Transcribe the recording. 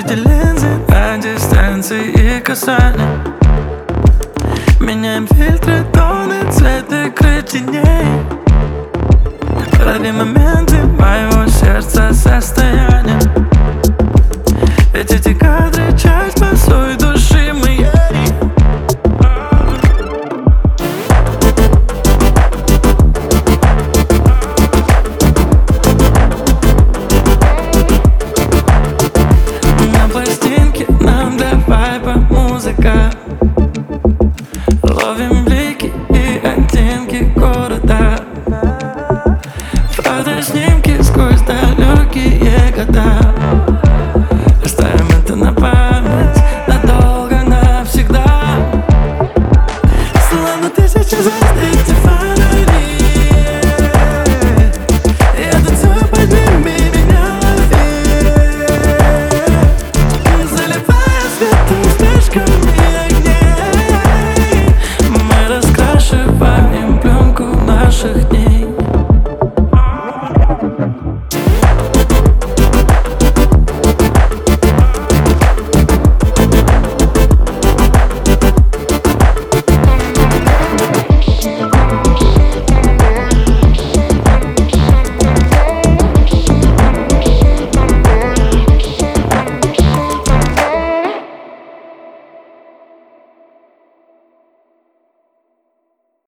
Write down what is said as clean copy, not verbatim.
эти линзы на дистанции и касания. Меняем фильтры, тоны, цвет игры теней. Лови моменты моего сердца состояния. Ведь эти кадры — часть босой души моей. На пластинке нам для вайба музыка.